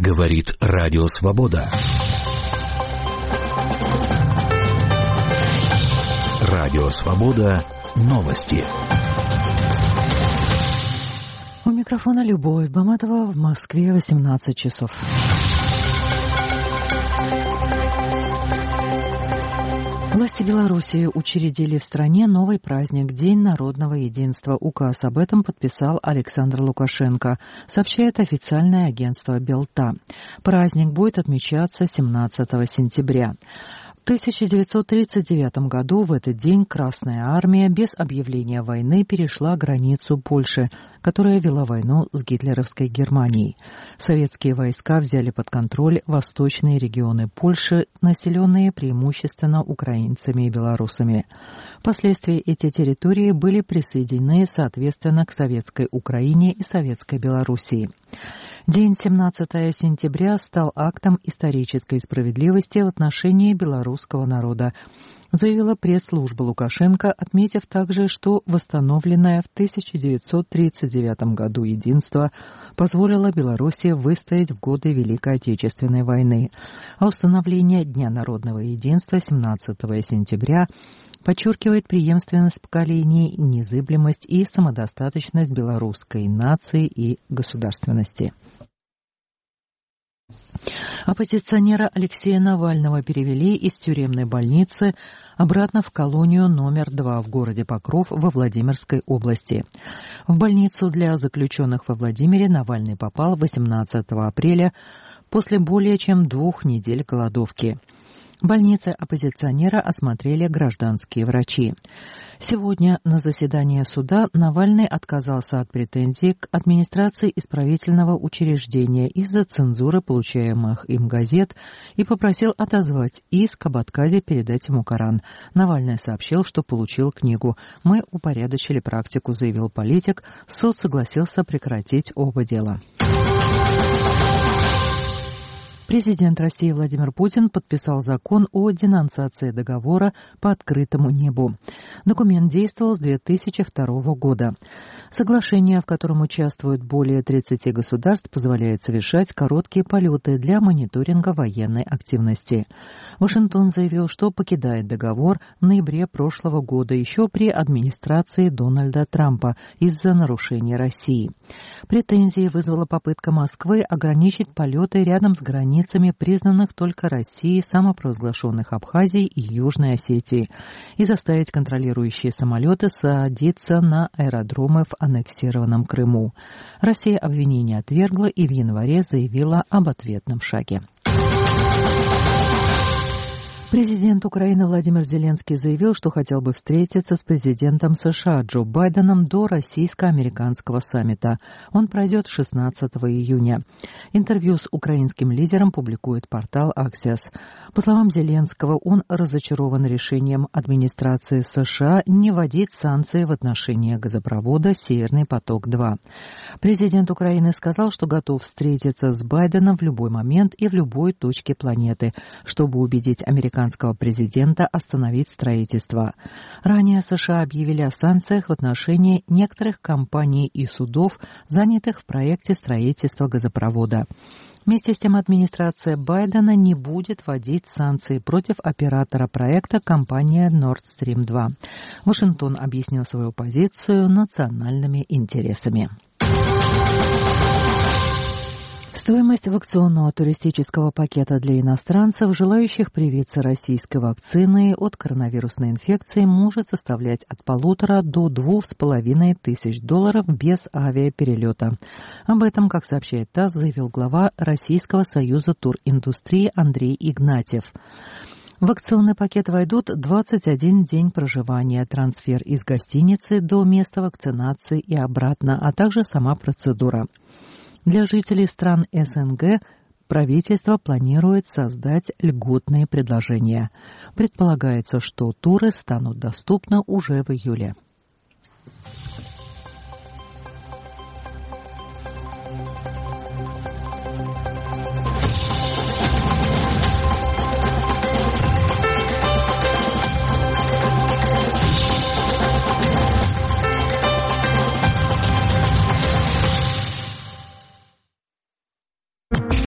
Говорит Радио Свобода. Радио Свобода. Новости. У микрофона Любовь Баматова, в Москве 18 часов. Власти Белоруссии учредили в стране новый праздник – День народного единства. Указ об этом подписал Александр Лукашенко, сообщает официальное агентство «Белта». Праздник будет отмечаться 17 сентября. В 1939 году в этот день Красная Армия без объявления войны перешла границу Польши, которая вела войну с гитлеровской Германией. Советские войска взяли под контроль восточные регионы Польши, населенные преимущественно украинцами и белорусами. Впоследствии эти территории были присоединены соответственно к Советской Украине и Советской Белоруссии. День 17 сентября стал актом исторической справедливости в отношении белорусского народа, заявила пресс-служба Лукашенко, отметив также, что восстановленное в 1939 году единство позволило Беларуси выстоять в годы Великой Отечественной войны, а установление Дня народного единства 17 сентября подчеркивает преемственность поколений, незыблемость и самодостаточность белорусской нации и государственности. Оппозиционера Алексея Навального перевели из тюремной больницы обратно в колонию номер 2 в городе Покров во Владимирской области. В больницу для заключенных во Владимире Навальный попал 18 апреля после более чем 2 недель голодовки. В больнице оппозиционера осмотрели гражданские врачи. Сегодня на заседании суда Навальный отказался от претензий к администрации исправительного учреждения из-за цензуры получаемых им газет и попросил отозвать иск об отказе передать ему Коран. Навальный сообщил, что получил книгу. «Мы упорядочили практику», — заявил политик. Суд согласился прекратить оба дела. Президент России Владимир Путин подписал закон о денонсации договора по открытому небу. Документ действовал с 2002 года. Соглашение, в котором участвуют более 30 государств, позволяет совершать короткие полеты для мониторинга военной активности. Вашингтон заявил, что покидает договор в ноябре прошлого года еще при администрации Дональда Трампа из-за нарушений России. Претензии вызвала попытка Москвы ограничить полеты рядом с границей, признанных только Россией, самопровозглашенных Абхазии и Южной Осетии, и заставить контролирующие самолеты садиться на аэродромы в аннексированном Крыму. Россия обвинение отвергла и в январе заявила об ответном шаге. Президент Украины Владимир Зеленский заявил, что хотел бы встретиться с президентом США Джо Байденом до российско-американского саммита. Он пройдет 16 июня. Интервью с украинским лидером публикует портал Axios. По словам Зеленского, он разочарован решением администрации США не вводить санкции в отношении газопровода «Северный поток-2». Президент Украины сказал, что готов встретиться с Байденом в любой момент и в любой точке планеты, чтобы убедить американского президента остановить строительство. Ранее США объявили о санкциях в отношении некоторых компаний и судов, занятых в проекте строительства газопровода. Вместе с тем администрация Байдена не будет вводить санкции против оператора проекта компания Nord Stream 2. Вашингтон объяснил свою позицию национальными интересами. Стоимость вакцинного туристического пакета для иностранцев, желающих привиться российской вакциной от коронавирусной инфекции, может составлять от $1,500 до $2,500 без авиаперелета. Об этом, как сообщает ТАСС, заявил глава Российского союза туриндустрии Андрей Игнатьев. В акционный пакет войдут 21 день проживания, трансфер из гостиницы до места вакцинации и обратно, а также сама процедура. Для жителей стран СНГ правительство планирует создать льготные предложения. Предполагается, что туры станут доступны уже в июле.